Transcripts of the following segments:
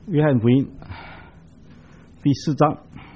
约翰福音第4章，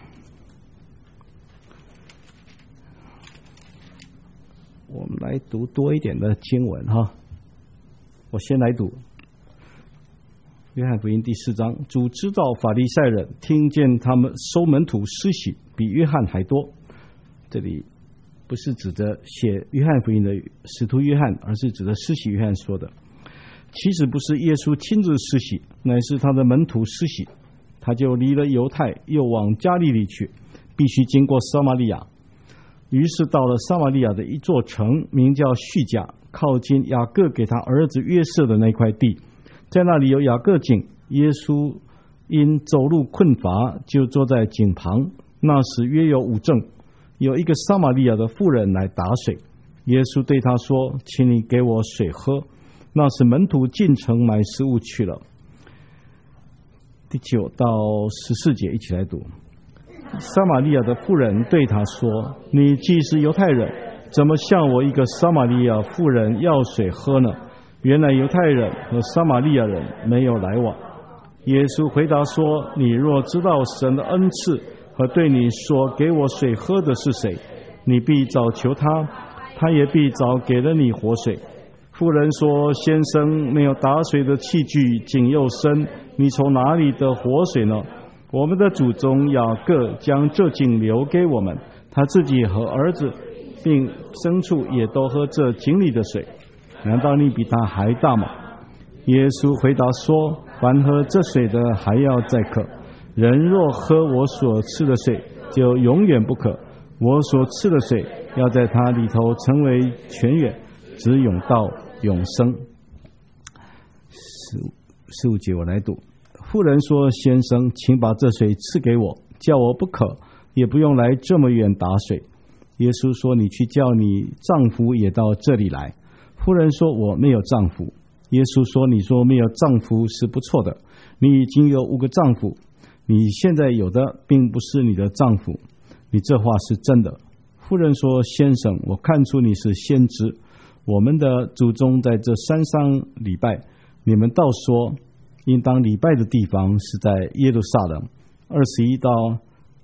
我们来读多一点的经文哈。我先来读约翰福音第4章。主知道法利赛人听见他们收门徒施洗比约翰还多。这里不是指着写约翰福音的使徒约翰，而是指着施洗约翰说的。其实不是耶稣亲自施洗，乃是他的门徒施洗。他就离了犹太，又往加利利去，必须经过撒玛利亚。于是到了撒玛利亚的一座城，名叫叙甲，靠近雅各给他儿子约瑟的那块地。在那里有雅各井，耶稣因走路困乏，就坐在井旁。那时约有午正，有一个撒玛利亚的妇人来打水。耶稣对他说：“请你给我水喝。”那时门徒进城买食物去了。第9到14节一起来读。撒玛利亚的妇人对他说：“你既是犹太人，怎么向我一个撒玛利亚妇人要水喝呢？原来犹太人和撒玛利亚人没有来往。”耶稣回答说：“你若知道神的恩赐和对你说给我水喝的是谁，你必早求他，他也必早给了你活水。”妇人说：“先生，没有打水的器具，井又深，你从哪里得活水呢？我们的祖宗雅各将这井留给我们，他自己和儿子并牲畜也都喝这井里的水。难道你比他还大吗？”耶稣回答说：“凡喝这水的还要再渴，人若喝我所赐的水，就永远不渴。我所赐的水要在他里头成为泉源，直涌到永生。”15节我来读。妇人说：“先生，请把这水赐给我，叫我不渴，也不用来这么远打水。”耶稣说：“你去叫你丈夫也到这里来。”妇人说：“我没有丈夫。”耶稣说：“你说没有丈夫是不错的，你已经有5个丈夫，你现在有的并不是你的丈夫，你这话是真的。”妇人说：“先生，我看出你是先知。我们的祖宗在这山上礼拜，你们倒说应当礼拜的地方是在耶路撒冷。”21到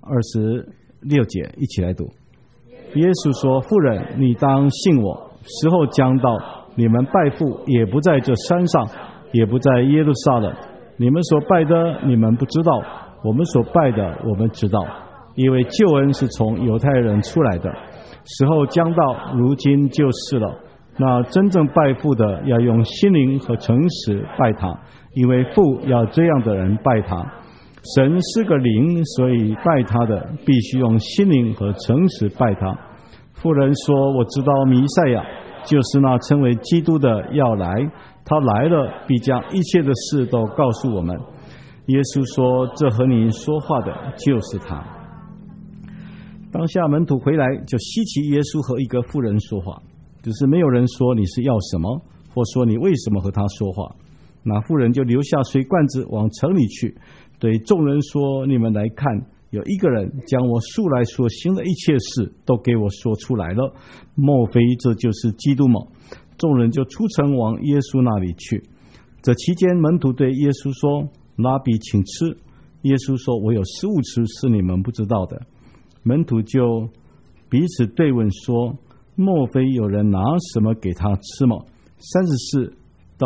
26节一起来读。耶稣说：“妇人，你当信我，时候将到，你们拜父也不在这山上，也不在耶路撒冷。你们所拜的你们不知道，我们所拜的我们知道，因为救恩是从犹太人出来的。时候将到，如今就是了。那真正拜父的要用心灵和诚实拜他，因为父要这样的人拜他。神是个灵，所以拜他的必须用心灵和诚实拜他。”妇人说：“我知道弥赛亚，就是那称为基督的要来，他来了，必将一切的事都告诉我们。”耶稣说：“这和你说话的就是他。”当下门徒回来，就稀奇耶稣和一个妇人说话，只是没有人说你是要什么，或说你为什么和他说话。那妇人就留下水罐子往城里去，对众人说：“你们来看，有一个人将我素来所行的一切事都给我说出来了，莫非这就是基督吗？”众人就出城往耶稣那里去。这期间，门徒对耶稣说：“拉比，请吃。”耶稣说：“我有食物吃，是你们不知道的。”门徒就彼此对问说：“莫非有人拿什么给他吃吗？”34到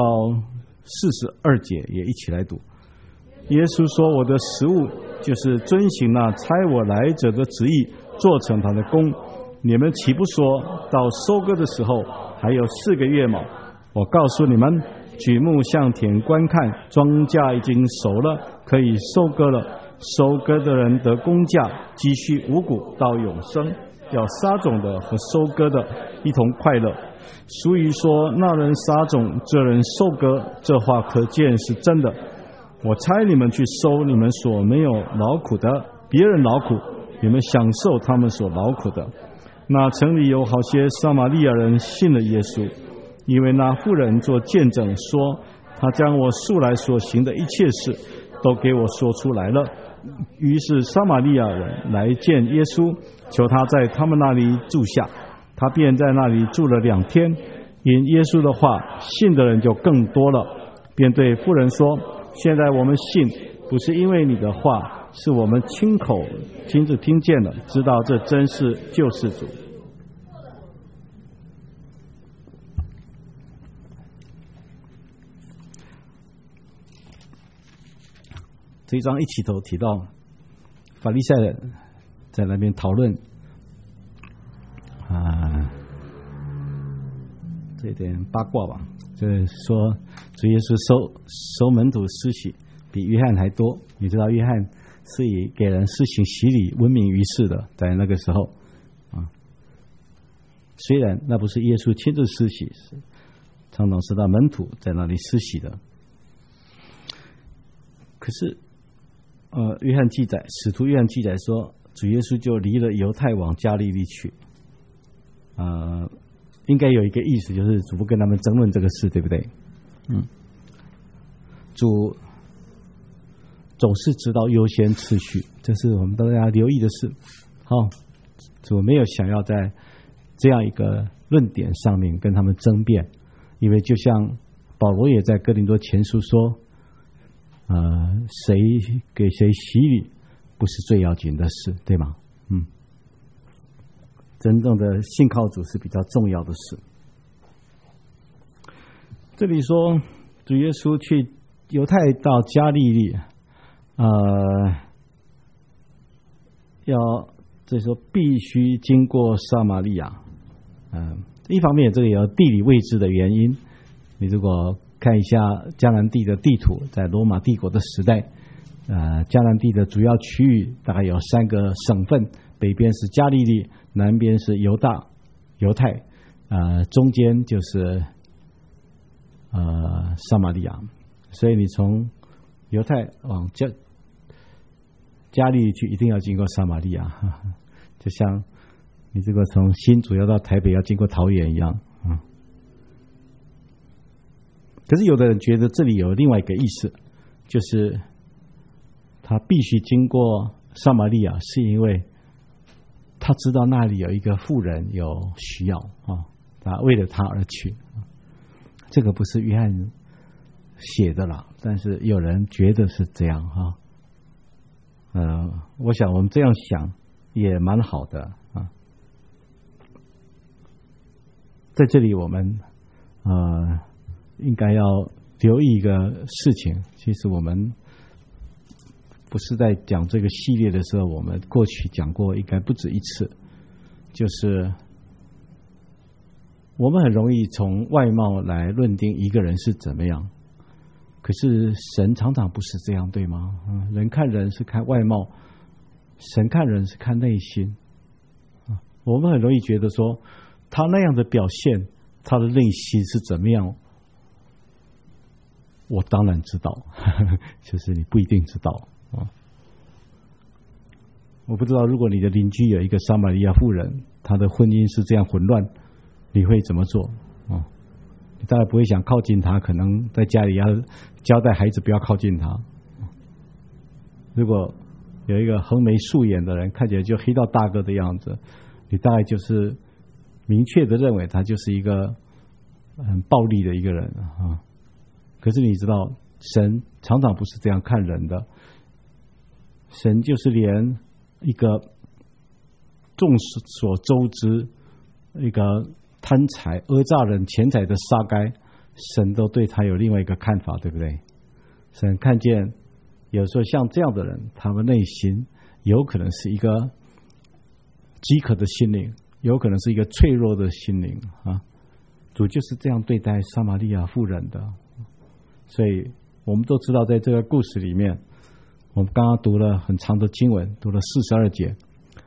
42节也一起来读。耶稣说：“我的食物就是遵行那差我来者的旨意，做成他的工。你们岂不说到收割的时候还有4个月吗？我告诉你们，举目向田观看，庄稼已经熟了，可以收割了。收割的人得工价，积蓄五谷到永生，要撒种的和收割的一同快乐。俗语说：那人撒种，这人收割，这话可见是真的。我差你们去收你们所没有劳苦的，别人劳苦，你们享受他们所劳苦的。那城里有好些撒玛利亚人信了耶稣，因为那妇人做见证说，他将我素来所行的一切事都给我说出来了。于是撒玛利亚人来见耶稣，求他在他们那里住下，他便在那里住了2天。因耶稣的话，信的人就更多了，便对妇人说：现在我们信， 不是因为你的话，是我们亲口亲自听见了，知道这真是救世主。这一章一起头提到法利赛人在那边讨论这点八卦吧，就是说主耶稣收门徒施洗比约翰还多。你知道约翰是以给人施行洗礼闻名于世的，在那个时候虽然那不是耶稣亲自施洗，常常是他门徒在那里施洗的。可是约翰记载，使徒约翰记载说，主耶稣就离了犹太往加利利去。应该有一个意思，就是主不跟他们争论这个事，对不对？主总是知道优先次序，这是我们都要留意的事。主没有想要在这样一个论点上面跟他们争辩，因为就像保罗也在哥林多前书说，谁给谁洗礼不是最要紧的事，对吗？真正的信靠主是比较重要的事。这里说主耶稣去犹太到加利利，这说必须经过撒玛利亚。一方面这个有地理位置的原因，你如果看一下迦南地的地图，在罗马帝国的时代，迦南地的主要区域大概有3个省份，北边是加利利，南边是犹太，中间就是撒玛利亚。所以你从犹太往加利利去，一定要经过撒玛利亚，就像你这个从新竹要到台北要经过桃园一样。可是有的人觉得这里有另外一个意思，就是他必须经过撒玛利亚，是因为他知道那里有一个妇人有需要他为了他而去。这个不是约翰写的啦，但是有人觉得是这样我想我们这样想也蛮好的在这里我们应该要留意一个事情，其实我们不是在讲这个系列的时候，我们过去讲过应该不止一次，就是我们很容易从外貌来论定一个人是怎么样，可是神常常不是这样，对吗？人看人是看外貌，神看人是看内心。我们很容易觉得说他那样的表现，他的内心是怎么样，我当然知道，就是你不一定知道。我不知道如果你的邻居有一个撒玛利亚妇人，她的婚姻是这样混乱，你会怎么做？你当然不会想靠近她，可能在家里要交代孩子不要靠近她。如果有一个横眉竖眼的人，看起来就黑道大哥的样子，你大概就是明确的认为他就是一个很暴力的一个人可是你知道，神常常不是这样看人的，神就是连一个众所周知一个贪财讹诈人钱财的撒该，神都对他有另外一个看法，对不对？神看见有时候像这样的人，他们内心有可能是一个饥渴的心灵，有可能是一个脆弱的心灵主就是这样对待撒玛利亚妇人的。所以我们都知道，在这个故事里面，我们刚刚读了很长的经文，读了42节，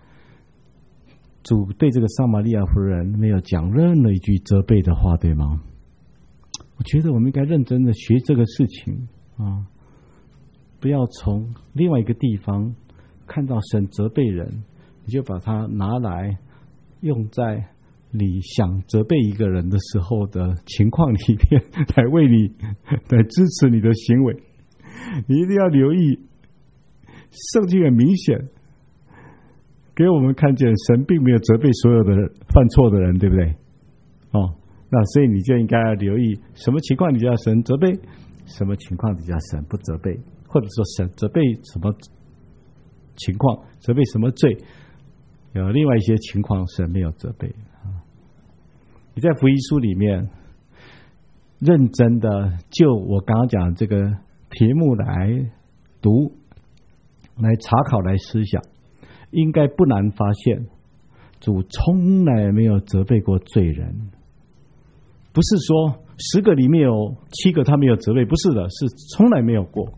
主对这个撒玛利亚妇人没有讲任何一句责备的话，对吗？我觉得我们应该认真的学这个事情不要从另外一个地方看到神责备人，你就把它拿来用在你想责备一个人的时候的情况里面，来为你来支持你的行为。你一定要留意，圣经很明显给我们看见神并没有责备所有的犯错的人，对不对？那所以你就应该要留意什么情况底下神责备，什么情况底下神不责备或者说神责备什么情况，责备什么罪，有另外一些情况神没有责备。你在福音书里面认真的就我刚刚讲这个题目来读、来查考、来思想，应该不难发现，主从来没有责备过罪人。不是说10个里面有7个他没有责备，不是的，是从来没有过。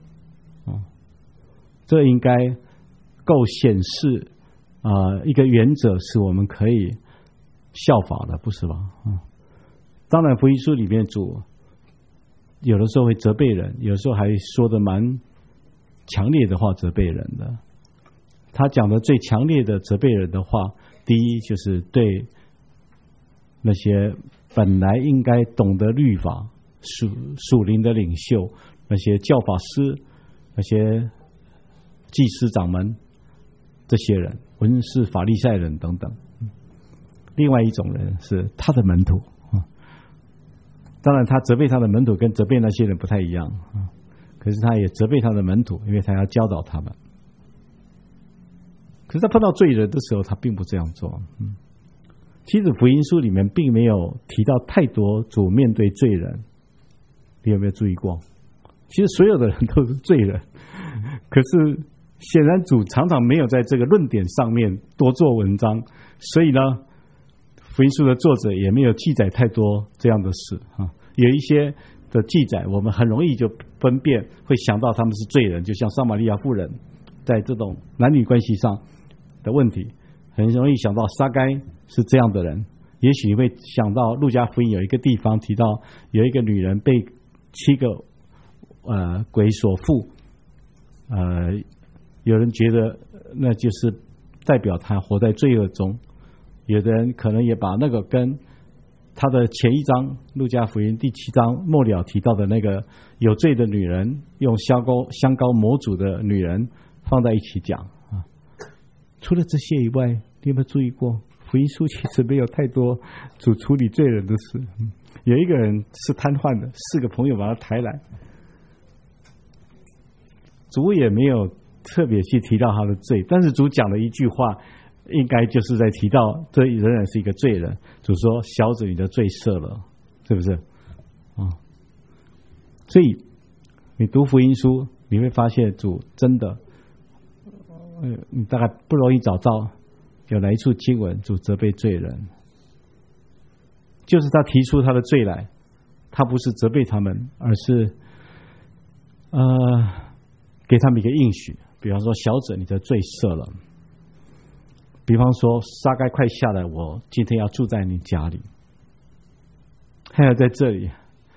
这应该够显示一个原则是我们可以效法的，不是吧？当然福音书里面主有的时候会责备人，有时候还说的蛮强烈的话责备人的。他讲的最强烈的责备人的话，第一就是对那些本来应该懂得律法属灵的领袖，那些教法师，那些祭司长们，这些人文士法利赛人等等。另外一种人是他的门徒，当然他责备他的门徒跟责备那些人不太一样，可是他也责备他的门徒，因为他要教导他们。可是他碰到罪人的时候他并不这样做。其实福音书里面并没有提到太多主面对罪人，你有没有注意过？其实所有的人都是罪人，可是显然主常常没有在这个论点上面多做文章，所以呢福音书的作者也没有记载太多这样的事。有一些的记载我们很容易就分辨，会想到他们是罪人，就像撒玛利亚妇人在这种男女关系上的问题，很容易想到撒该是这样的人。也许你会想到路加福音有一个地方提到有一个女人被7个鬼所附，有人觉得那就是代表她活在罪恶中，有的人可能也把那个跟他的前一章路加福音第7章末了提到的那个有罪的女人，用香膏抹主的女人放在一起讲。除了这些以外，你有没有注意过福音书其实没有太多主处理罪人的事。有一个人是瘫痪的，4个朋友把他抬来，主也没有特别去提到他的罪，但是主讲了一句话，应该就是在提到这仍然是一个罪人。主说小子你的罪赦了，是不是？所以你读福音书你会发现主真的你大概不容易找到有哪一处经文主责备罪人，就是他提出他的罪来，他不是责备他们，而是给他们一个应许。比方说小子你的罪赦了，比方说撒该快下来，我今天要住在你家里。还有在这里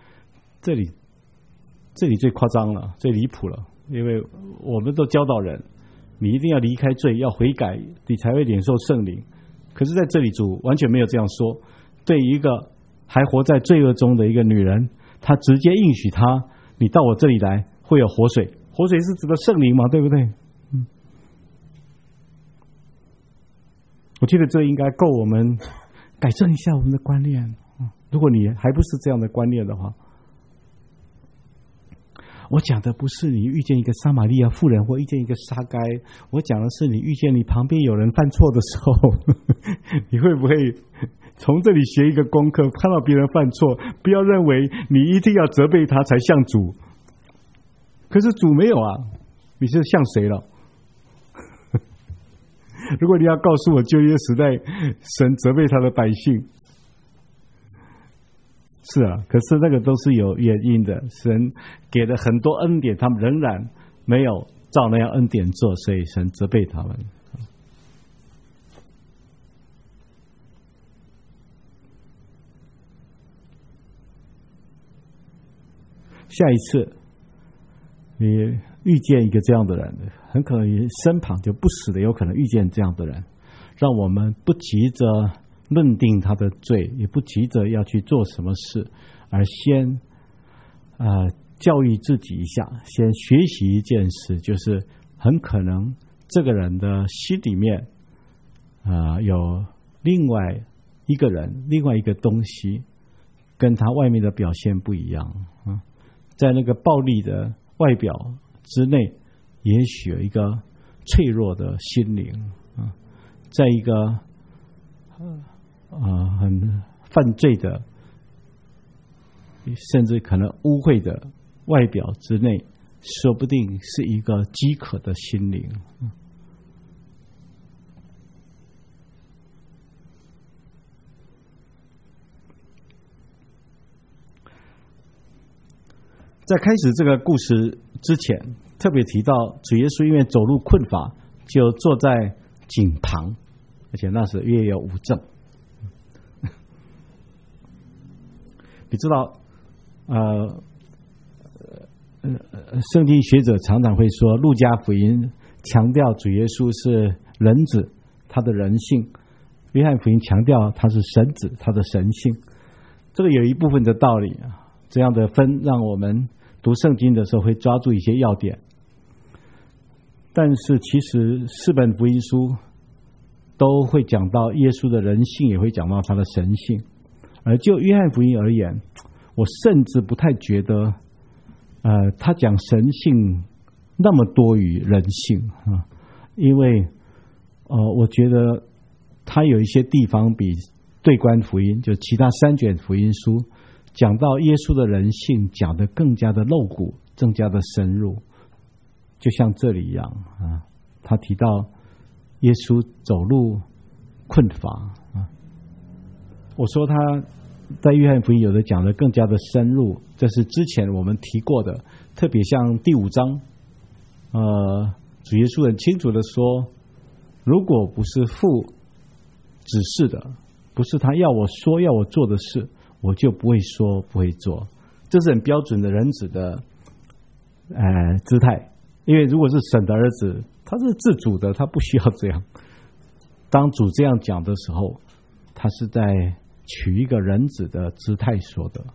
最夸张了，最离谱了，因为我们都教导人你一定要离开罪，要悔改，你才会领受圣灵。可是在这里主完全没有这样说，对一个还活在罪恶中的一个女人，他直接应许他，你到我这里来会有活水。活水是指的圣灵嘛，对不对？我觉得这应该够我们改正一下我们的观念。如果你还不是这样的观念的话，我讲的不是你遇见一个撒玛利亚妇人或遇见一个撒该，我讲的是你遇见你旁边有人犯错的时候，你会不会从这里学一个功课，看到别人犯错，不要认为你一定要责备他才像主。可是主没有啊，你是像谁了？如果你要告诉我旧约时代神责备他的百姓，是啊，可是那个都是有原因的，神给了很多恩典，他们仍然没有照那样恩典做，所以神责备他们。下一次你遇见一个这样的人，很可能你身旁就不时的有可能遇见这样的人，让我们不急着论定他的罪，也不急着要去做什么事，而先教育自己一下，先学习一件事，就是很可能这个人的心里面有另外一个人，另外一个东西跟他外面的表现不一样。在那个暴力的外表之内，也许有一个脆弱的心灵啊，在一个很犯罪的，甚至可能污秽的外表之内，说不定是一个饥渴的心灵。在开始这个故事之前，特别提到主耶稣因为走路困乏，就坐在井旁，而且那时约有5正。你知道，圣经学者常常会说，路加福音强调主耶稣是人子，他的人性；约翰福音强调他是神子，他的神性。这个有一部分的道理啊。这样的分让我们读圣经的时候会抓住一些要点，但是其实4本福音书都会讲到耶稣的人性，也会讲到他的神性。而就约翰福音而言，我甚至不太觉得他讲神性那么多于人性啊，因为我觉得他有一些地方比对观福音，就其他3卷福音书讲到耶稣的人性讲得更加的露骨，更加的深入。就像这里一样啊，他提到耶稣走路困乏啊，我说他在约翰福音有的讲得更加的深入，这是之前我们提过的，特别像第5章，主耶稣很清楚的说，如果不是父指示的，不是他要我说要我做的事，我就不会说不会做。这是很标准的人子的姿态，因为如果是神的儿子，他是自主的，他不需要这样。当主这样讲的时候，他是在取一个人子的姿态说的。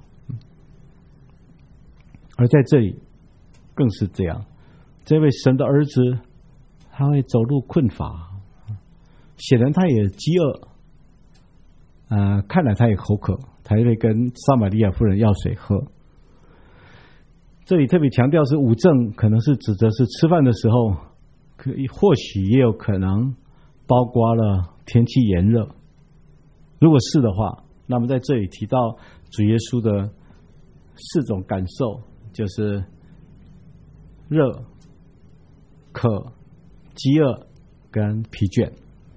而在这里更是这样，这位神的儿子他会走路困乏，显然他也饥饿，看来他也口渴，他会跟撒玛利亚妇人要水喝。这里特别强调是5正，可能是指的是吃饭的时候，或许也有可能包括了天气炎热。如果是的话，那么在这里提到主耶稣的4种感受，就是热、渴、饥饿跟疲倦。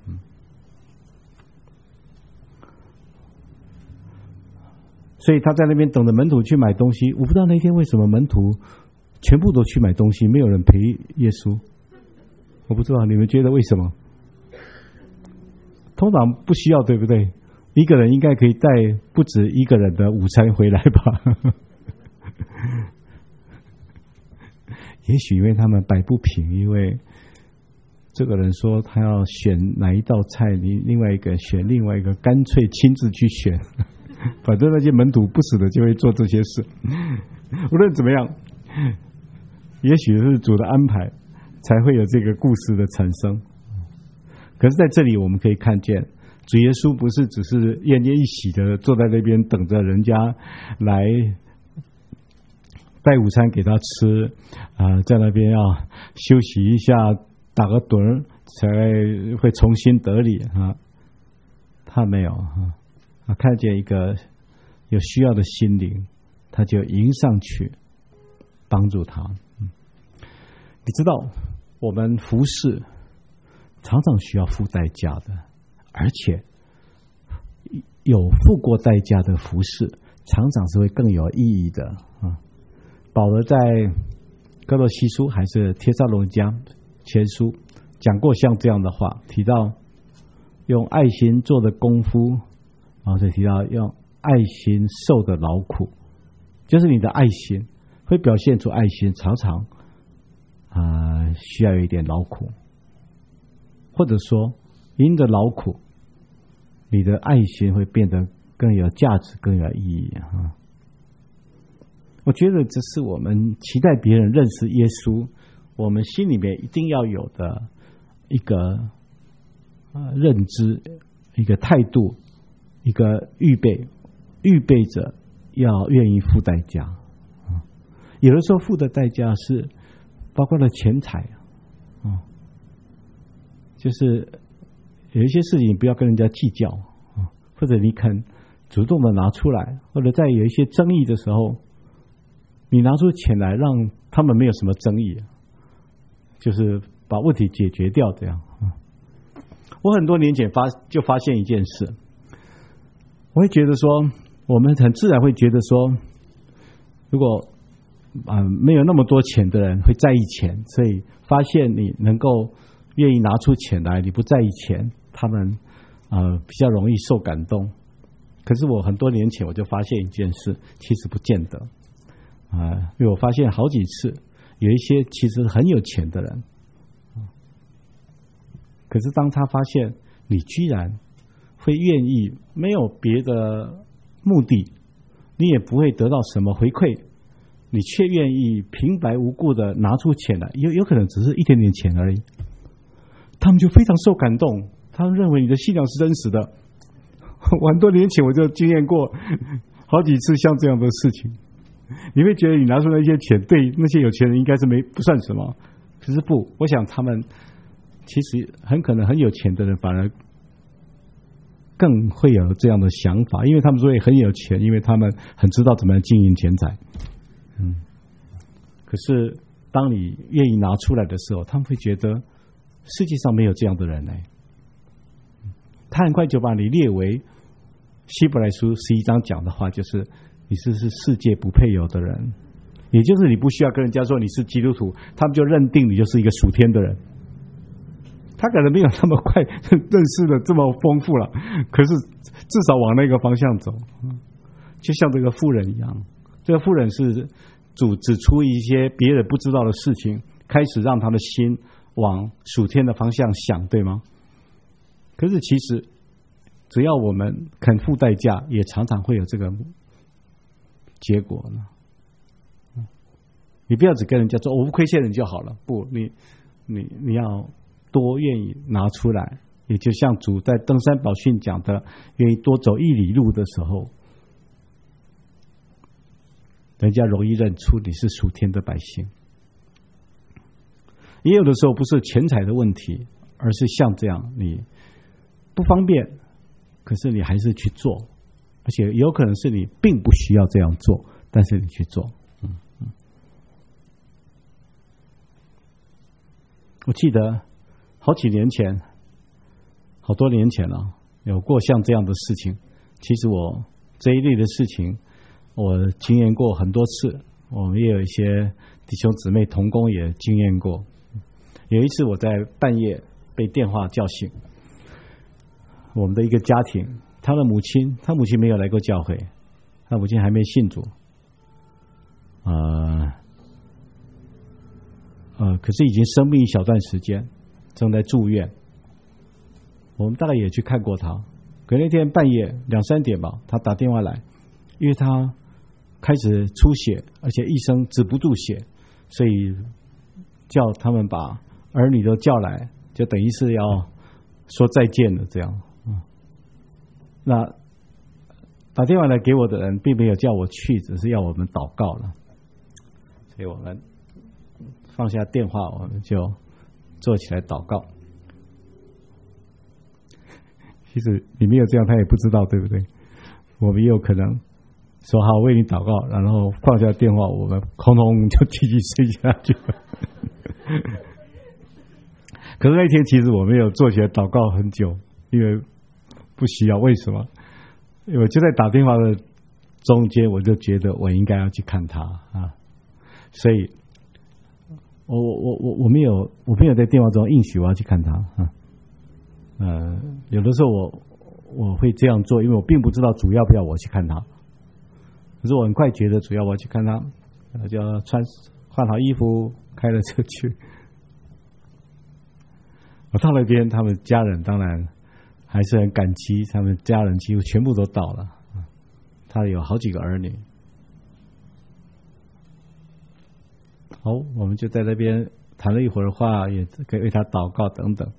所以他在那边等着门徒去买东西。我不知道那天为什么门徒全部都去买东西，没有人陪耶稣。我不知道，你们觉得为什么？通常不需要，对不对？一个人应该可以带不止一个人的午餐回来吧？也许因为他们摆不平，因为这个人说他要选哪一道菜，另外一个选另外一个，干脆亲自去选。反正那些门徒不死的就会做这些事。无论怎么样，也许是主的安排，才会有这个故事的产生。可是在这里我们可以看见，主耶稣不是只是奄奄一息的坐在那边等着人家来带午餐给他吃，在那边要休息一下，打个盹才会重新得力啊。他没有看见一个有需要的心灵，他就迎上去帮助他。你知道，我们服侍常常需要付代价的，而且有付过代价的服侍，常常是会更有意义的啊。保罗在哥罗西书还是帖撒罗尼迦前书讲过像这样的话，提到用爱心做的功夫，然后就提到用爱心受的劳苦，就是你的爱心会表现出爱心，常常需要有一点劳苦，或者说因着劳苦，你的爱心会变得更有价值，更有意义啊。我觉得这是我们期待别人认识耶稣，我们心里面一定要有的一个认知，一个态度，一个预备着要愿意付代价。有的时候付的代价是包括了钱财就是有一些事情不要跟人家计较或者你肯主动的拿出来，或者在有一些争议的时候，你拿出钱来，让他们没有什么争议，就是把问题解决掉这样。我很多年前就发现一件事，我会觉得说，我们很自然会觉得说，如果没有那么多钱的人会在意钱，所以发现你能够愿意拿出钱来，你不在意钱，他们比较容易受感动。可是我很多年前我就发现一件事，其实不见得因为我发现好几次有一些其实很有钱的人，可是当他发现你居然会愿意没有别的目的，你也不会得到什么回馈，你却愿意平白无故的拿出钱来，有可能只是一点点钱而已，他们就非常受感动，他们认为你的信仰是真实的。我很多年前我就经验过好几次像这样的事情，你会觉得你拿出那些钱对那些有钱人应该是不算什么，可是不，我想他们其实很可能很有钱的人反而更会有这样的想法，因为他们所以很有钱，因为他们很知道怎么样经营钱财。可是当你愿意拿出来的时候，他们会觉得世界上没有这样的人他很快就把你列为希伯来书11章讲的话，就是你是世界不配有的人，也就是你不需要跟人家说你是基督徒，他们就认定你就是一个属天的人。他可能没有那么快认识的这么丰富了，可是至少往那个方向走。就像这个妇人一样，这个妇人是主指出一些别人不知道的事情，开始让他的心往属天的方向想，对吗？可是其实只要我们肯付代价，也常常会有这个结果呢。你不要只跟人家说我不亏欠人就好了，不，你要多愿意拿出来，也就像主在登山宝训讲的，愿意多走1里路的时候，人家容易认出你是属天的百姓。也有的时候不是钱财的问题，而是像这样你不方便，可是你还是去做，而且有可能是你并不需要这样做，但是你去做。我记得好几年前，好多年前了，有过像这样的事情。其实我这一类的事情，我经验过很多次，我们也有一些弟兄姊妹同工也经验过。有一次我在半夜被电话叫醒，我们的一个家庭，他母亲没有来过教会，他母亲还没信主，可是已经生病一小段时间，正在住院。我们大概也去看过他，可那天半夜2、3点吧，他打电话来，因为他开始出血，而且医生止不住血，所以叫他们把儿女都叫来，就等于是要说再见了这样。那打电话来给我的人并没有叫我去，只是要我们祷告了，所以我们放下电话，我们就坐起来祷告。其实你没有这样，他也不知道，对不对？我们也有可能说好为你祷告，然后放下电话，我们空空就继续睡下去了。可是那天其实我没有坐起来祷告很久，因为不需要。为什么？因为我就在打电话的中间，我就觉得我应该要去看他所以我没有在电话中应许我要去看他有的时候我会这样做，因为我并不知道主要不要我去看他，可是我很快觉得主要我要去看他，我就要换好衣服，开了车去。我到那边，他们家人当然还是很感激，他们家人几乎全部都到了，他有好几个儿女。好，我们就在那边谈了一会儿话，也可以为他祷告等等。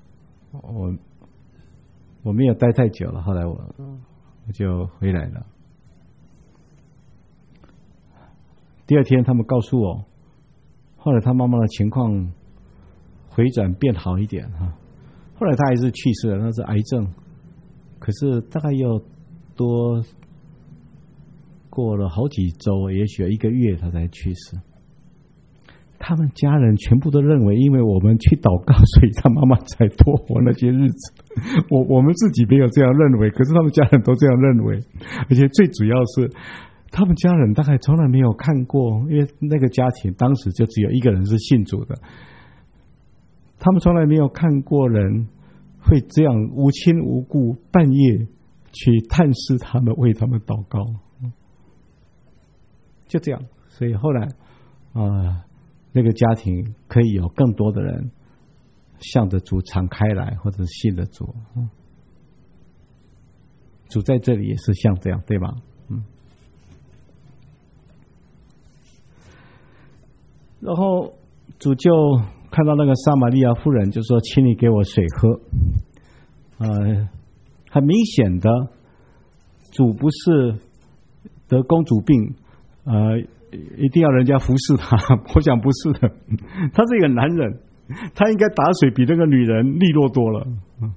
我没有待太久了，后来我就回来了。第二天他们告诉我， 后来他妈妈的情况回转变好一点哈，后来他还是去世了，那是癌症，可是大概又多过了好几周，也许有1个月他才去世。他们家人全部都认为，因为我们去祷告，所以他妈妈才多活那些日子。我们自己没有这样认为，可是他们家人都这样认为。而且最主要是，他们家人大概从来没有看过，因为那个家庭当时就只有1个人是信主的，他们从来没有看过人会这样无亲无故半夜去探视他们，为他们祷告。就这样，所以后来那个家庭可以有更多的人向着主敞开来，或者信的主。主在这里也是像这样，对吧？然后主就看到那个撒玛利亚妇人，就说：“请你给我水喝。”很明显的，主不是得公主病，一定要人家服侍他。我想不是的，他是一个男人，他应该打水比那个女人利落多了。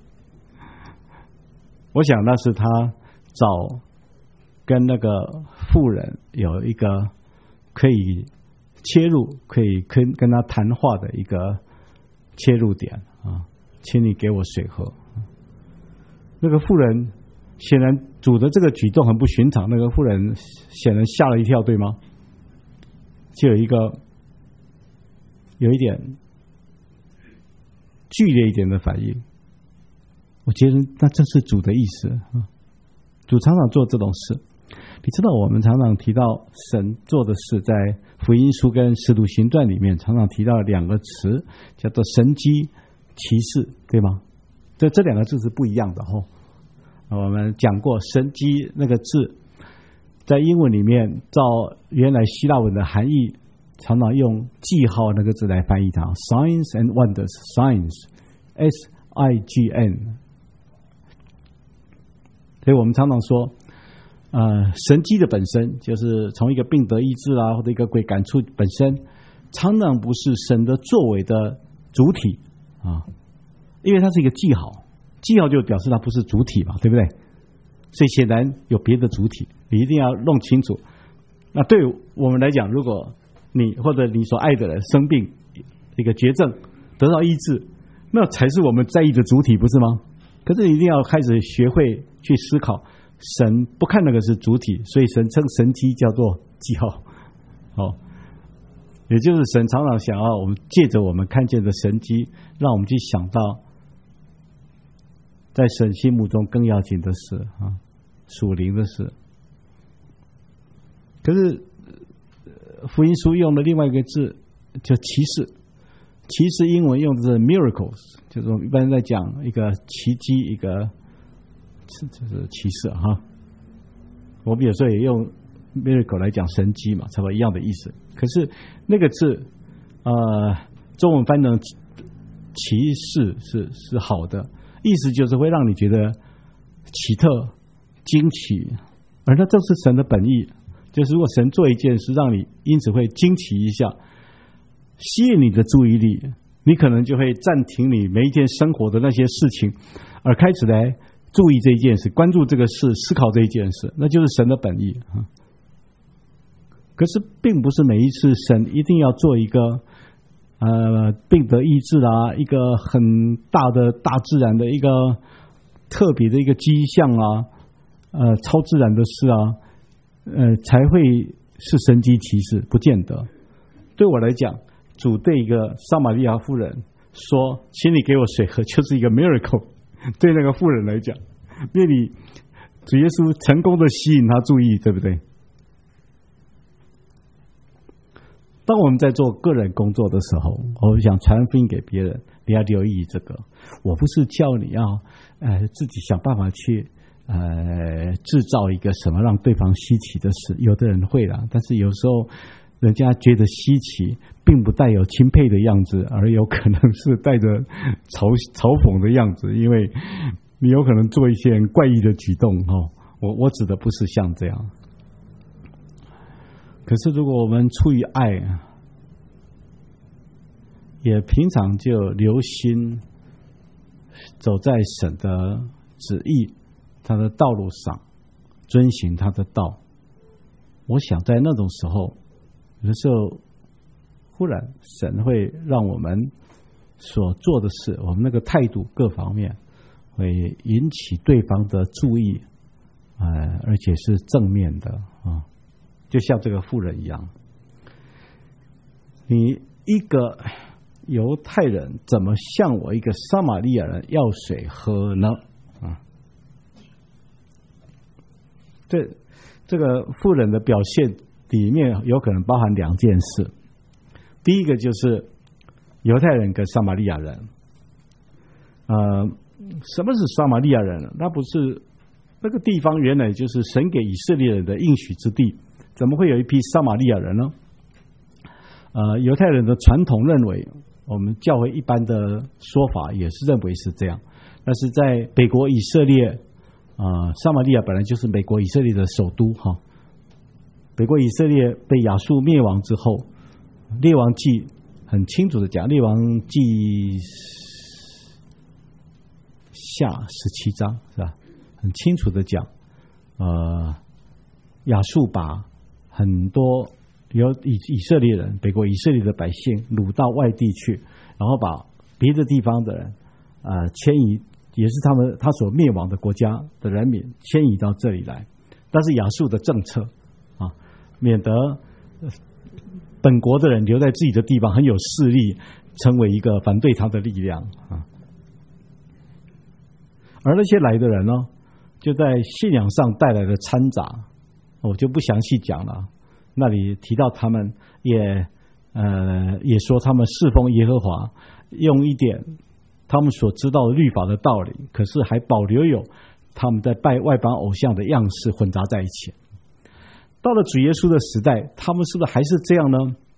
我想那是他找跟那个妇人有一个可以切入，可以跟他谈话的一个切入点啊，请你给我水喝。那个妇人显然主的这个举动很不寻常，那个妇人显然吓了一跳，对吗？就有一点剧烈一点的反应。我觉得那这是主的意思啊，主常常做这种事。你知道我们常常提到神做的事，在福音书跟使徒行传里面常常提到2个词，叫做神迹奇事，对吗？这2个字是不一样的哦。我们讲过神迹那个字在英文里面照原来希腊文的含义，常常用记号那个字来翻译它 ，signs and wonders， signs S-I-G-N。所以我们常常说，神迹的本身就是从一个病得医治或者一个鬼赶出本身，常常不是神的作为的主体啊，因为它是一个记号，记号就表示它不是主体嘛，对不对？所以显然有别的主体，你一定要弄清楚。那对我们来讲，如果你或者你所爱的人生病，一个绝症得到医治，那才是我们在意的主体，不是吗？可是你一定要开始学会去思考，神不看那个是主体，所以神称神迹叫做记号。也就是神常常想要我们借着我们看见的神迹，让我们去想到在神心目中更要紧的事啊，属灵的事。可是福音书用的另外一个字叫奇事，奇事英文用的是 miracles， 就是我们一般在讲一个奇迹，一个就是奇事哈。我们有时候也用 miracle 来讲神迹嘛，差不多一样的意思。可是那个字中文翻成奇事是好的，意思就是会让你觉得奇特惊奇，而那正是神的本意。就是如果神做一件事让你因此会惊奇一下，吸引你的注意力，你可能就会暂停你每一天生活的那些事情，而开始来注意这一件事，关注这个事，思考这一件事，那就是神的本意。可是并不是每一次神一定要做一个病得医治一个很大的大自然的一个特别的一个迹象超自然的事才会是神迹奇事，不见得。对我来讲，主对一个撒玛利亚妇人说：“请你给我水喝”，就是一个 miracle。对那个妇人来讲，因为你主耶稣成功的吸引他注意，对不对？当我们在做个人工作的时候，我们想传福音给别人，你要留意这个。我不是叫你要自己想办法去制造一个什么让对方稀奇的事，有的人会啦，但是有时候人家觉得稀奇，并不带有钦佩的样子，而有可能是带着嘲讽的样子，因为你有可能做一些很怪异的举动我指的不是像这样。可是如果我们出于爱， 也平常就留心走在神的旨意他的道路上，遵行他的道。我想在那种时候，有的时候忽然神会让我们所做的事，我们那个态度各方面会引起对方的注意，而且是正面的啊，就像这个妇人一样。你一个犹太人怎么向我一个撒玛利亚人要水喝呢？啊，这个妇人的表现里面有可能包含两件事。第一个就是犹太人跟撒玛利亚人。什么是撒玛利亚人？那不是那个地方原来就是神给以色列人的应许之地，怎么会有一批撒玛利亚人呢？犹太人的传统认为，我们教会一般的说法也是认为是这样。但是在北国以色列，撒玛利亚本来就是美国以色列的首都哈。北国以色列被亚述灭亡之后，列王记很清楚的讲，列王记下17章是吧？很清楚的讲，亚述把很多由以色列人，北国以色列的百姓掳到外地去，然后把别的地方的人迁移，也是他所灭亡的国家的人民迁移到这里来。但是亚述的政策免得本国的人留在自己的地方很有势力，成为一个反对他的力量啊。而那些来的人呢，就在信仰上带来的掺杂，我就不详细讲了。那里提到他们也说他们侍奉耶和华，用一点他们所知道的律法的道理，可是还保留有他们在拜外邦偶像的样式混杂在一起。到了主耶稣的时代，他们是不是还是这样呢？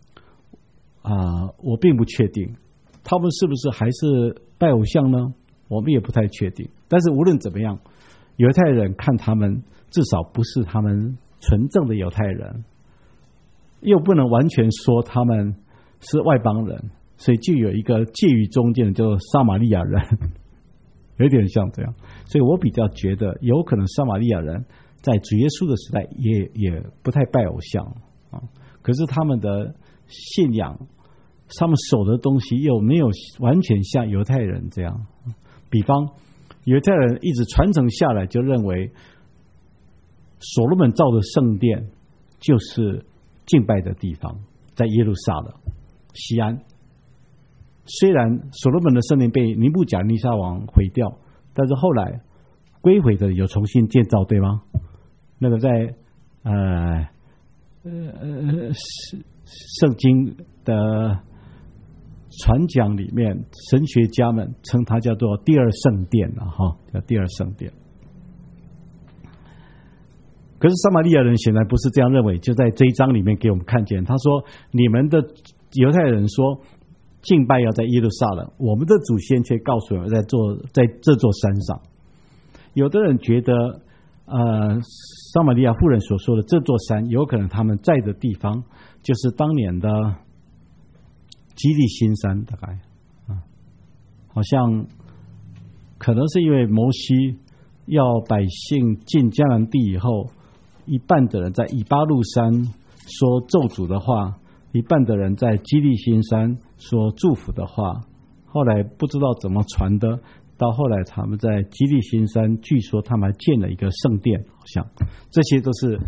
我并不确定。他们是不是还是拜偶像呢？我们也不太确定。但是无论怎么样，犹太人看他们至少不是他们纯正的犹太人，又不能完全说他们是外邦人，所以就有一个介于中间的叫做撒玛利亚人，有点像这样。所以我比较觉得有可能撒玛利亚人在主耶稣的时代也不太拜偶像啊，可是他们的信仰，他们守的东西又没有完全像犹太人这样。比方犹太人一直传承下来，就认为所罗门造的圣殿就是敬拜的地方，在耶路撒冷西安。虽然所罗门的圣殿被尼布甲尼撒王毁掉，但是后来归回的有重新建造，对吗？那个在圣经的传讲里面，神学家们称它叫做第二圣殿叫第二圣殿。可是撒玛利亚人显然不是这样认为，就在这一章里面给我们看见，他说你们的犹太人说敬拜要在耶路撒冷，我们的祖先却告诉我们在这座山上。有的人觉得撒玛利亚妇人所说的这座山，有可能他们在的地方就是当年的基利心山，大概好像可能是因为摩西要百姓进迦南地以后，一半的人在以巴路山说咒诅的话，一半的人在基利心山说祝福的话，后来不知道怎么传的，到后来他们在基利心山据说他们还建了一个圣殿，好像这些都是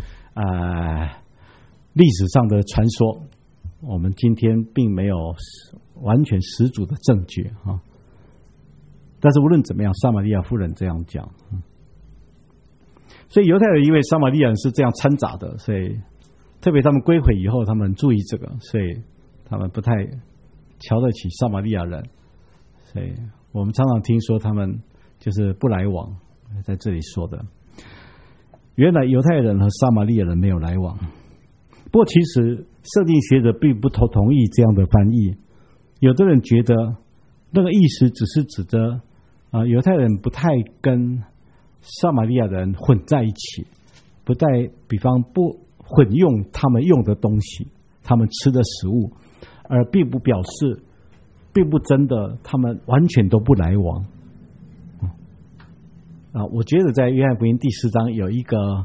历史上的传说，我们今天并没有完全十足的证据但是无论怎么样，撒玛利亚妇人这样讲，所以犹太人因为撒玛利亚人是这样掺杂的，所以特别他们归回以后，他们注意这个，所以他们不太瞧得起撒玛利亚人，所以我们常常听说他们就是不来往，在这里说的。原来犹太人和撒玛利亚人没有来往，不过其实圣经学者并不同意这样的翻译。有的人觉得那个意思只是指着犹太人不太跟撒玛利亚人混在一起，不太比方不混用他们用的东西，他们吃的食物，而并不表示并不真的他们完全都不来往。我觉得在约翰福音第4章有一个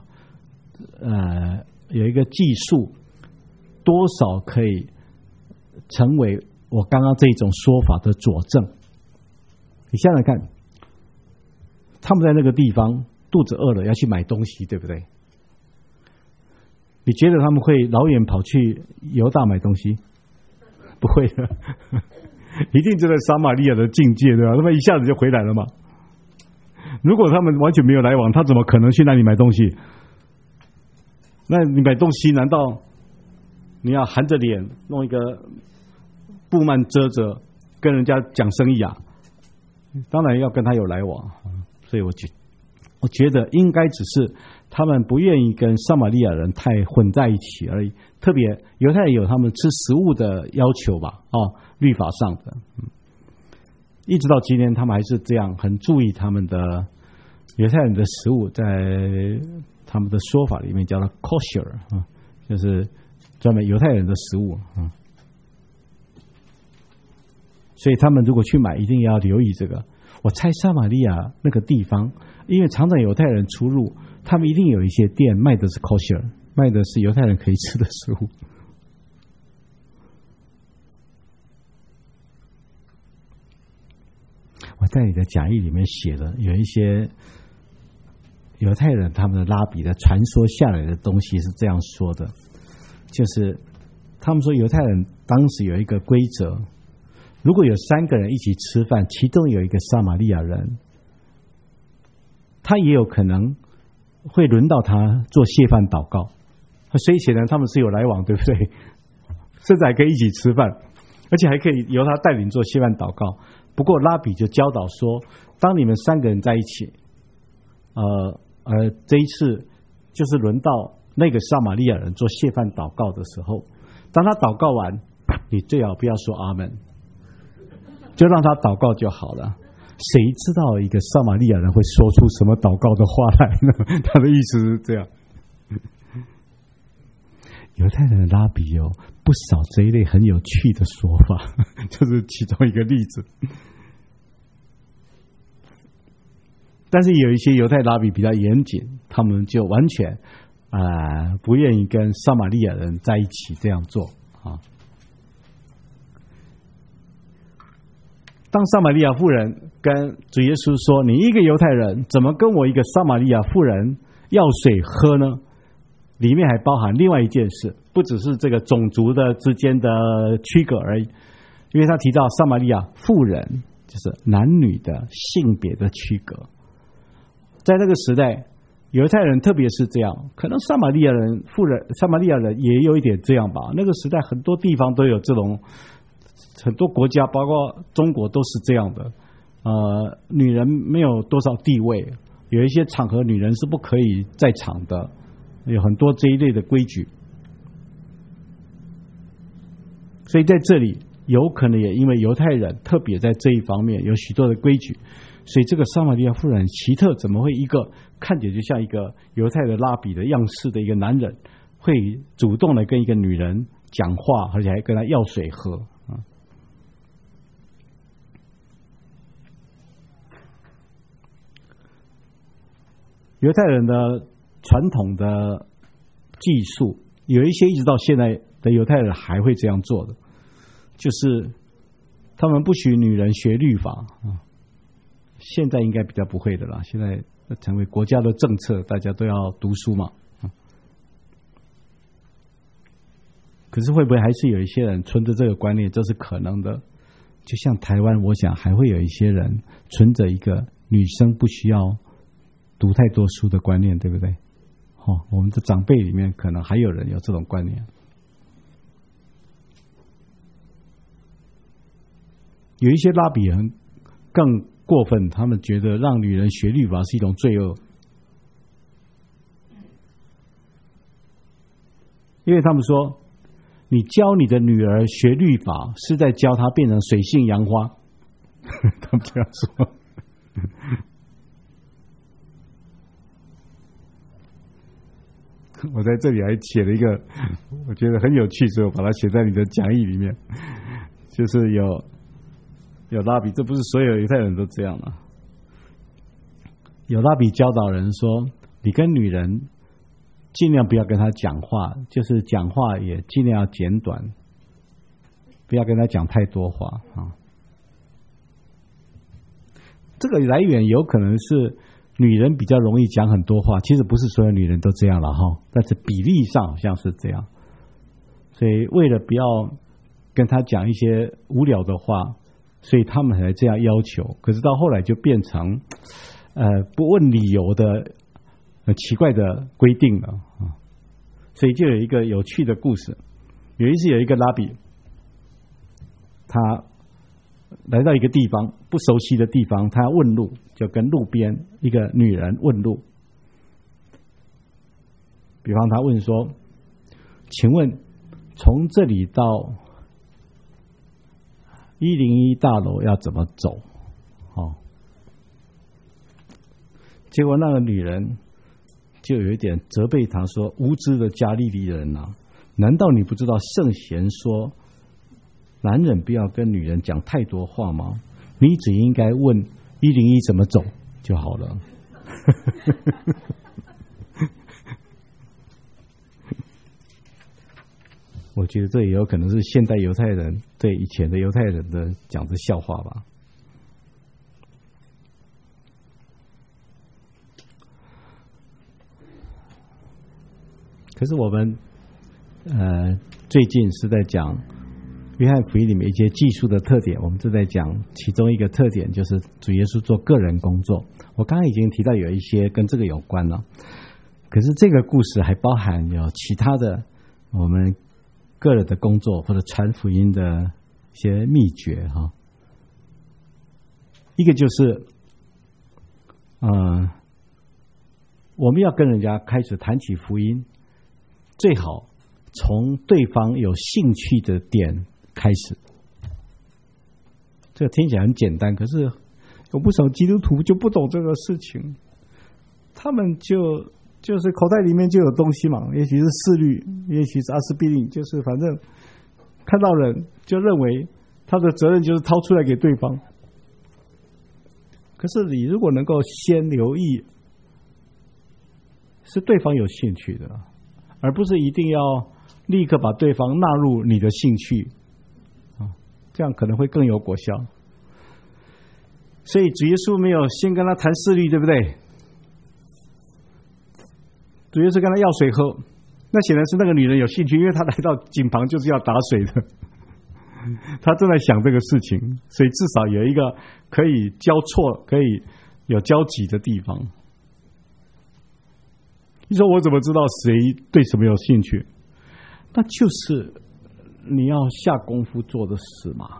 技术，多少可以成为我刚刚这种说法的佐证。你想想看，他们在那个地方肚子饿了要去买东西，对不对？你觉得他们会老远跑去犹大买东西？不会的，一定就在撒玛利亚的境界，对吧？他们一下子就回来了嘛。如果他们完全没有来往，他怎么可能去那里买东西？那你买东西，难道你要含着脸弄一个布幔遮着，跟人家讲生意啊？当然要跟他有来往。所以我觉得应该只是他们不愿意跟撒玛利亚人太混在一起而已。特别犹太人有他们吃食物的要求吧，律法上的。一直到今天，他们还是这样，很注意他们的犹太人的食物，在他们的说法里面叫做 kosher 就是专门犹太人的食物。所以他们如果去买，一定要留意这个。我猜撒玛利亚那个地方，因为常常犹太人出入，他们一定有一些店卖的是 kosher， 卖的是犹太人可以吃的食物。我在你的讲义里面写了，有一些犹太人他们的拉比的传说下来的东西是这样说的，就是他们说犹太人当时有一个规则，如果有3个人一起吃饭，其中有一个撒玛利亚人，他也有可能会轮到他做谢饭祷告，所以显然他们是有来往，对不对？甚至还可以一起吃饭，而且还可以由他带领做谢饭祷告。不过拉比就教导说，当你们3个人在一起，这一次就是轮到那个撒玛利亚人做谢饭祷告的时候，当他祷告完，你最好不要说阿们，就让他祷告就好了。谁知道一个撒玛利亚人会说出什么祷告的话来呢？他的意思是这样。犹太人的拉比有不少这一类很有趣的说法，就是其中一个例子。但是有一些犹太拉比比较严谨，他们就完全不愿意跟撒玛利亚人在一起这样做啊。当撒玛利亚妇人跟主耶稣说：“你一个犹太人，怎么跟我一个撒玛利亚妇人要水喝呢？”里面还包含另外一件事，不只是这个种族的之间的区隔而已，因为他提到撒玛利亚妇人就是男女的性别的区隔。在那个时代，犹太人特别是这样，可能撒玛利亚人也有一点这样吧。那个时代很多地方都有这种，很多国家包括中国都是这样的。女人没有多少地位，有一些场合女人是不可以在场的，有很多这一类的规矩。所以在这里有可能也因为犹太人特别在这一方面有许多的规矩，所以这个撒玛利亚妇人奇特，怎么会一个看起来就像一个犹太的拉比的样式的一个男人，会主动的跟一个女人讲话，而且还跟她要水喝？犹太人的传统的技术，有一些一直到现在的犹太人还会这样做的，就是他们不许女人学律法啊。现在应该比较不会的啦，现在成为国家的政策，大家都要读书嘛。可是会不会还是有一些人存着这个观念？这是可能的。就像台湾，我想还会有一些人存着一个女生不需要读太多书的观念，对不对？我们的长辈里面可能还有人有这种观念。有一些拉比人更过分，他们觉得让女人学律法是一种罪恶，因为他们说，你教你的女儿学律法，是在教她变成水性杨花。他们这样说。我在这里还写了一个，我觉得很有趣，所以我把它写在你的讲义里面。就是有有拉比，这不是所有犹太人都这样啊。有拉比教导人说，你跟女人尽量不要跟她讲话，就是讲话也尽量要简短，不要跟她讲太多话啊。这个来源有可能是女人比较容易讲很多话，其实不是所有女人都这样了哈，但是比例上好像是这样。所以为了不要跟她讲一些无聊的话，所以他们才这样要求。可是到后来就变成不问理由的奇怪的规定了啊。所以就有一个有趣的故事。有一次有一个拉比，他来到一个地方不熟悉的地方，他要问路，就跟路边一个女人问路。比方他问说，请问从这里到101大楼要怎么走？结果那个女人就有一点责备他说，无知的加利利人啊，难道你不知道圣贤说男人不要跟女人讲太多话吗？你只应该问101怎么走就好了。我觉得这也有可能是现代犹太人对以前的犹太人的讲的笑话吧。可是我们最近是在讲约翰福音里面一些技术的特点，我们正在讲其中一个特点，就是主耶稣做个人工作。我刚才已经提到有一些跟这个有关了，可是这个故事还包含有其他的我们个人的工作或者传福音的一些秘诀哈。一个就是我们要跟人家开始谈起福音，最好从对方有兴趣的点开始。这个听起来很简单，可是有不少基督徒就不懂这个事情，他们就是口袋里面就有东西嘛，也许是思虑，也许是阿司匹林，就是反正看到人就认为他的责任就是掏出来给对方。可是你如果能够先留意是对方有兴趣的，而不是一定要立刻把对方纳入你的兴趣，这样可能会更有果效。所以主耶稣没有先跟他谈思虑，对不对？主耶稣跟他要水喝，那显然是那个女人有兴趣，因为她来到井旁就是要打水的，她正在想这个事情，所以至少有一个可以交错、可以有交集的地方。你说我怎么知道谁对什么有兴趣？那就是你要下功夫做的事嘛。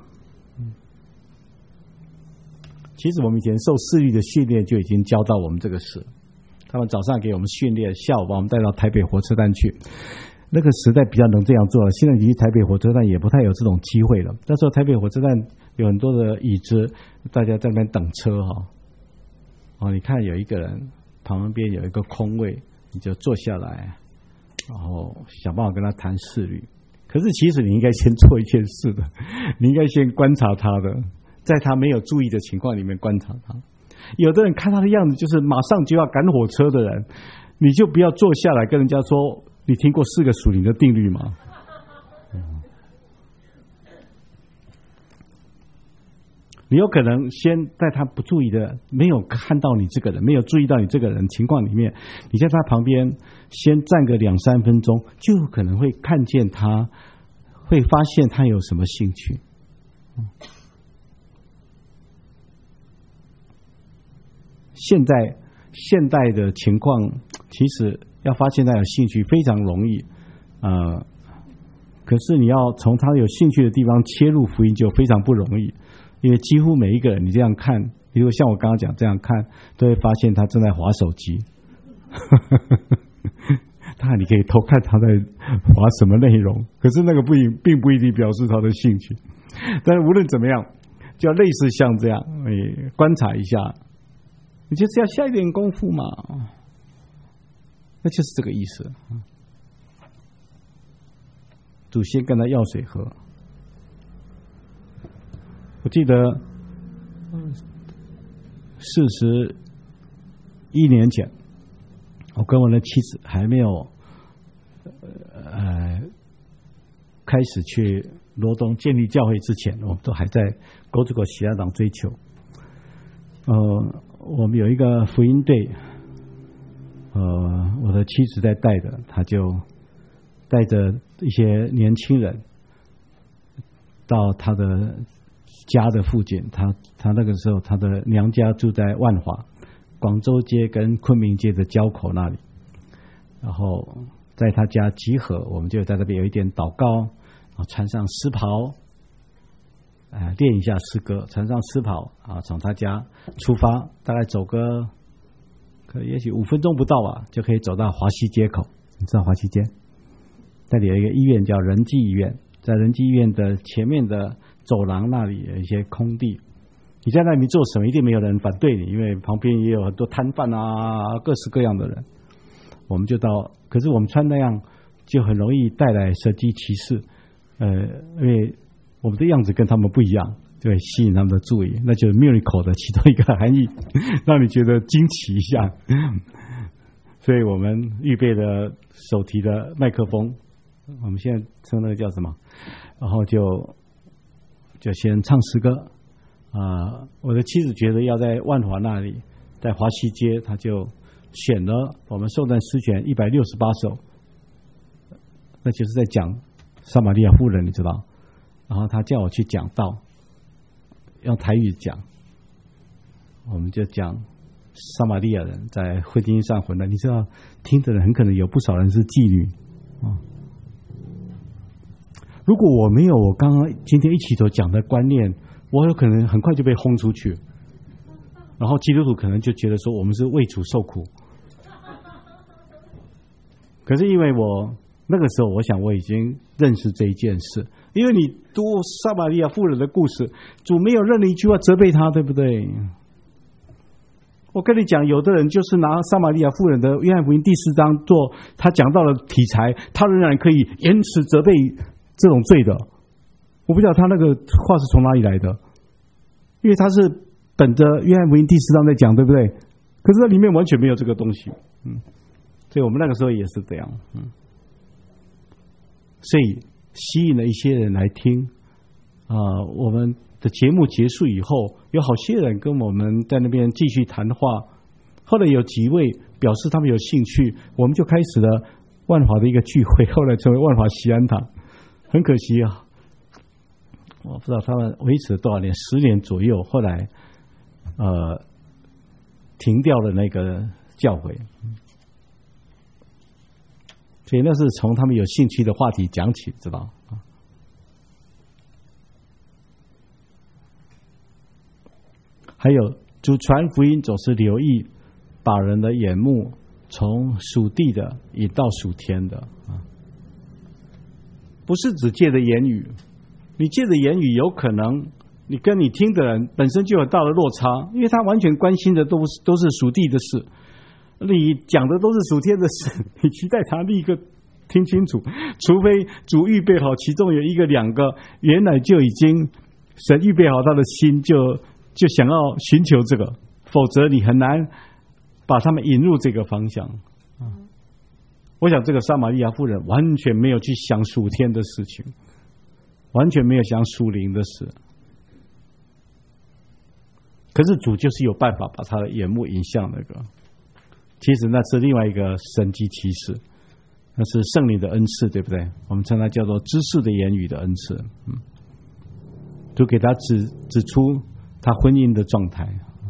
其实我们以前受视力的训练就已经教到我们这个事。他们早上给我们训练，下午把我们带到台北火车站去。那个时代比较能这样做了，现在离台北火车站也不太有这种机会了。那时候台北火车站有很多的椅子，大家在那边等车哈。你看有一个人旁边有一个空位，你就坐下来，然后想办法跟他谈视力。可是其实你应该先做一件事的，你应该先观察他的，在他没有注意的情况里面观察他。有的人看他的样子就是马上就要赶火车的人，你就不要坐下来跟人家说，你听过4个属灵的定律吗？你有可能先在他不注意的，没有看到你这个人，没有注意到你这个人情况里面，你在他旁边先站个2-3分钟，就有可能会看见他，会发现他有什么兴趣。现代的情况，其实要发现他有兴趣非常容易，可是你要从他有兴趣的地方切入福音就非常不容易，因为几乎每一个人你这样看，比如像我刚刚讲这样看，都会发现他正在滑手机。当然你可以偷看他在滑什么内容，可是那个并不一定表示他的兴趣。但是无论怎么样，就要类似像这样，观察一下。你就是要下一点功夫嘛，那就是这个意思。主先跟他要水喝。我记得 41年前，我跟我的妻子还没有开始去罗东建立教会之前，我们都还在狗子国喜爱党追求。我们有一个福音队，我的妻子在带的，他就带着一些年轻人到他的家的附近。他那个时候他的娘家住在万华广州街跟昆明街的交口那里，然后在他家集合，我们就在那边有一点祷告，穿上诗袍，练一下诗歌，穿上诗袍从他家出发，大概走个也许5分钟不到吧，就可以走到华西街口。你知道华西街那里有一个医院叫仁济医院，在仁济医院的前面的走廊那里有一些空地，你在那里做什么一定没有人反对你，因为旁边也有很多摊贩各式各样的人。我们就到，可是我们穿那样就很容易带来蛇机骑士，因为我们的样子跟他们不一样，就会吸引他们的注意，那就是 miracle 的其中一个含义，让你觉得惊奇一下。所以我们预备了手提的麦克风，我们现在称那个叫什么，然后就先唱诗歌。我的妻子觉得要在万华那里，在华西街，他就选了我们受难诗选168首，那就是在讲撒玛利亚妇人，你知道。然后他叫我去讲道，用台语讲，我们就讲撒玛利亚人在婚姻上混乱。你知道，听的人很可能有不少人是妓女如果我没有我刚刚今天一起所讲的观念，我有可能很快就被轰出去，然后基督徒可能就觉得说我们是为主受苦。可是因为我那个时候，我想我已经认识这一件事，因为你读撒玛利亚妇人的故事，主没有任何一句话责备他，对不对？我跟你讲，有的人就是拿撒玛利亚妇人的约翰福音第4章做他讲到的题材，他仍然可以言辞责备这种罪的。我不知道他那个话是从哪里来的，因为他是本着约翰福音第4章在讲，对不对？可是它里面完全没有这个东西。所以我们那个时候也是这样。所以吸引了一些人来听。我们的节目结束以后，有好些人跟我们在那边继续谈话。后来有几位表示他们有兴趣，我们就开始了万华的一个聚会，后来成为万华锡安堂。很可惜我不知道他们维持了多少年，10年左右，后来停掉了那个教会。所以那是从他们有兴趣的话题讲起，知道？还有主传福音总是留意把人的眼目从属地的引到属天的不是只借着言语。你借着言语，有可能你跟你听的人本身就有大的落差，因为他完全关心的都是属地的事，你讲的都是属天的事，你期待他立刻听清楚，除非主预备好其中有1个2个，原来就已经神预备好他的心，就想要寻求这个，否则你很难把他们引入这个方向。我想这个撒玛利亚妇人完全没有去想属天的事情，完全没有想属灵的事，可是主就是有办法把他的眼目引向那个。其实那是另外一个神迹奇事，那是圣灵的恩赐，对不对？我们称它叫做知识的言语的恩赐。就给他指出他婚姻的状态。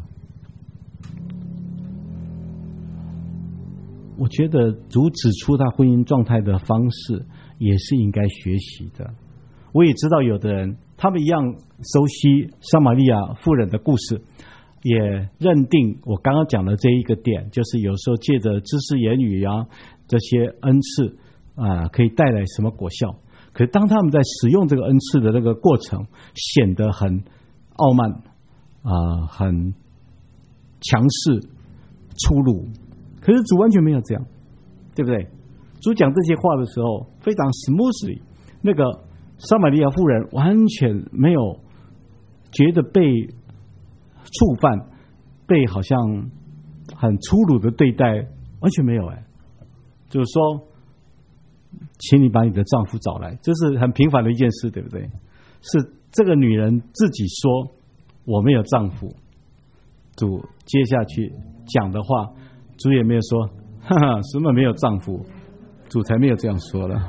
我觉得主指出他婚姻状态的方式也是应该学习的。我也知道有的人他们一样熟悉撒玛利亚妇人的故事，也认定我刚刚讲的这一个点，就是有时候借着知识言语这些恩赐可以带来什么果效。可是当他们在使用这个恩赐的那个过程，显得很傲慢很强势粗鲁。可是主完全没有这样，对不对？主讲这些话的时候非常 smoothly， 那个撒玛利亚妇人完全没有觉得被触犯， 被好像很粗鲁的对待，完全没有就是说，请你把你的丈夫找来，这是很平凡的一件事，对不对？是这个女人自己说我没有丈夫，主接下去讲的话，主也没有说哈哈什么没有丈夫，主才没有这样说了。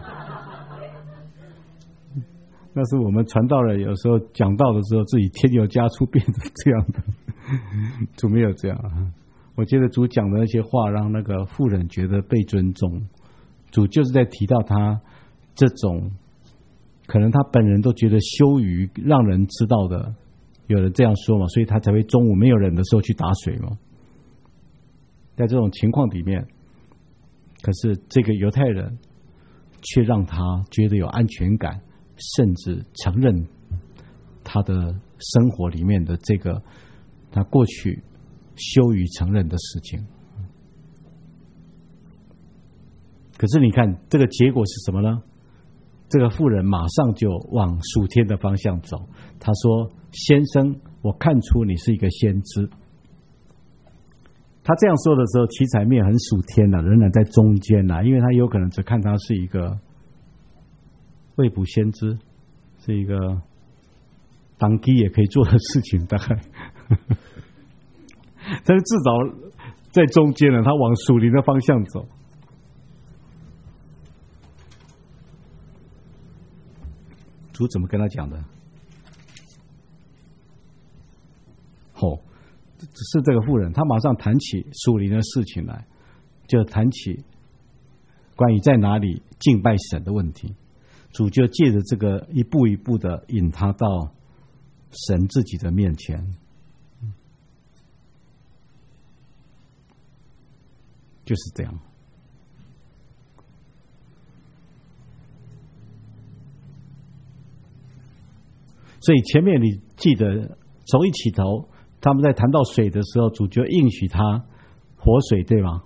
那是我们传道人有时候讲道的时候自己添油加醋变成这样的，主没有这样。我觉得主讲的那些话让那个妇人觉得被尊重，主就是在提到他这种可能他本人都觉得羞于让人知道的，有人这样说嘛，所以他才会中午没有人的时候去打水嘛。在这种情况里面，可是这个犹太人却让他觉得有安全感，甚至承认他的生活里面的这个他过去羞于承认的事情。可是你看这个结果是什么呢？这个妇人马上就往属天的方向走，他说：先生，我看出你是一个先知。他这样说的时候，七彩面很属天仍然在中间因为他有可能只看他是一个未卜先知，是一个当机也可以做的事情，大概但是至少在中间他往属灵的方向走。主怎么跟他讲的？只是这个妇人，她马上谈起属灵的事情来，就谈起关于在哪里敬拜神的问题。主就借着这个一步一步的引他到神自己的面前，就是这样。所以前面你记得手一起头，他们在谈到水的时候，主就应许他活水，对吗？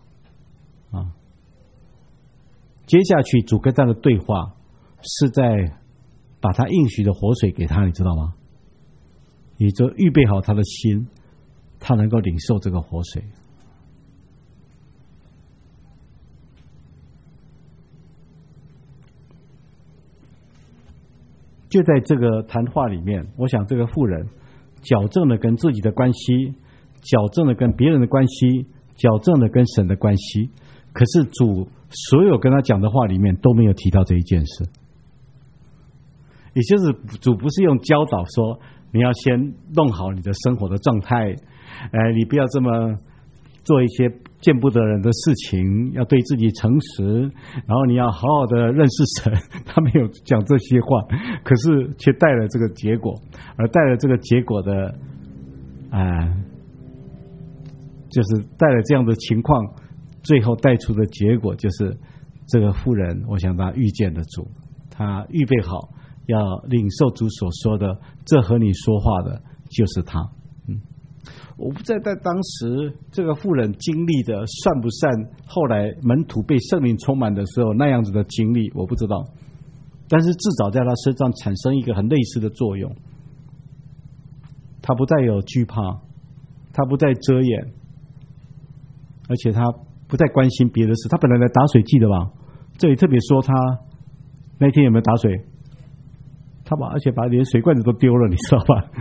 接下去主跟他的对话是在把他应许的活水给他，你知道吗？也就预备好他的心，他能够领受这个活水。就在这个谈话里面，我想这个妇人矫正了跟自己的关系，矫正了跟别人的关系，矫正了跟神的关系。可是主所有跟他讲的话里面都没有提到这一件事，也就是主不是用教导说你要先弄好你的生活的状态，你不要这么做一些见不得人的事情，要对自己诚实，然后你要好好的认识神。他没有讲这些话，可是却带了这个结果，而带了这个结果的就是带了这样的情况，最后带出的结果就是这个妇人，我想他遇见了主，他预备好要领受主所说的，这和你说话的就是他。我不在当时这个妇人经历的算不算后来门徒被圣灵充满的时候那样子的经历，我不知道，但是至少在他身上产生一个很类似的作用。他不再有惧怕，他不再遮掩，而且他不再关心别的事。他本来来打水，记得吧？这里特别说他那天有没有打水，他而且把连水罐子都丢了，你知道吧？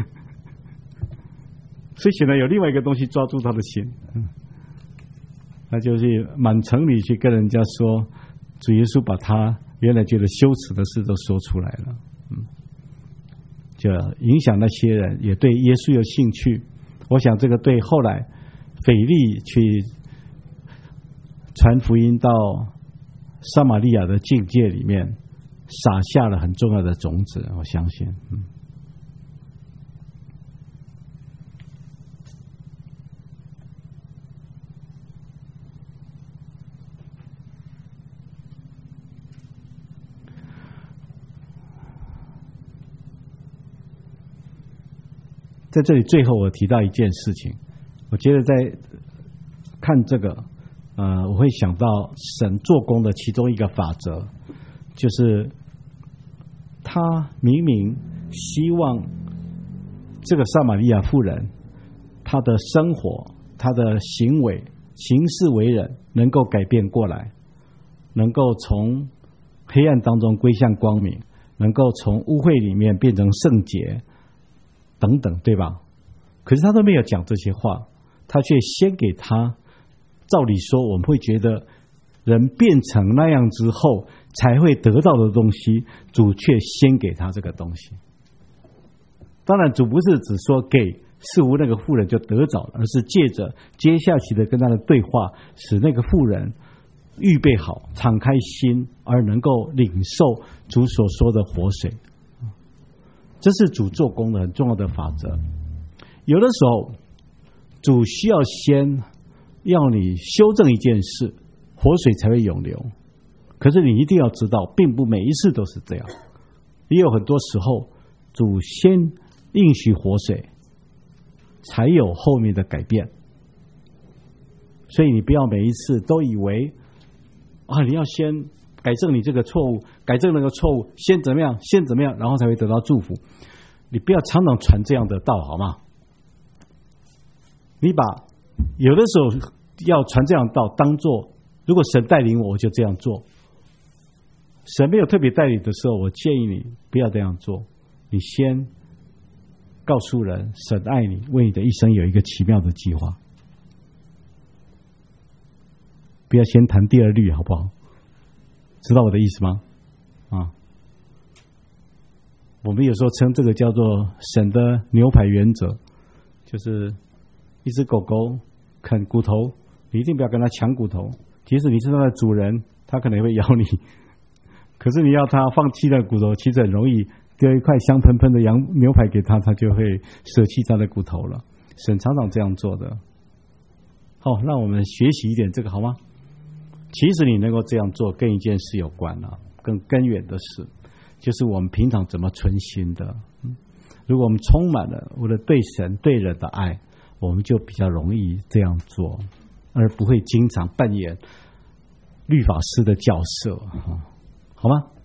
所以显然有另外一个东西抓住他的心，那就是满城里去跟人家说主耶稣把他原来觉得羞耻的事都说出来了，就影响那些人也对耶稣有兴趣。我想这个对后来腓力去传福音到撒玛利亚的境界里面撒下了很重要的种子，我相信。在这里最后我提到一件事情，我觉得在看这个我会想到神做工的其中一个法则，就是他明明希望这个撒玛利亚妇人她的生活他的行为、行事为人能够改变过来，能够从黑暗当中归向光明，能够从污秽里面变成圣洁等等，对吧？可是他都没有讲这些话，他却先给他，照理说我们会觉得人变成那样之后才会得到的东西，主却先给他这个东西。当然主不是只说给，似乎那个妇人就得着了，而是借着接下去的跟他的对话，使那个妇人预备好，敞开心，而能够领受主所说的活水。这是主做工的很重要的法则。有的时候主需要先要你修正一件事，活水才会涌流。可是你一定要知道，并不每一次都是这样，也有很多时候主先应许活水，才有后面的改变。所以你不要每一次都以为你要先改正你这个错误，改正那个错误，先怎么样，先怎么样，然后才会得到祝福。你不要常常传这样的道，好吗？你把有的时候要传这样的道当做，如果神带领我就这样做，神没有特别带领的时候，我建议你不要这样做。你先告诉人，神爱你，为你的一生有一个奇妙的计划。不要先谈第二律，好不好？知道我的意思吗？我们有时候称这个叫做神的牛排原则，就是一只狗狗啃骨头，你一定不要跟它抢骨头，即使你是它的主人，它可能会咬你。可是你要它放弃了骨头，其实很容易丢一块香喷喷的牛排给它，它就会舍弃它的骨头了。神常常这样做的。好，让我们学习一点这个好吗？其实你能够这样做，跟一件事有关啊，更根源的事，就是我们平常怎么存心的。如果我们充满了我的对神对人的爱，我们就比较容易这样做，而不会经常扮演律法师的角色，好吗？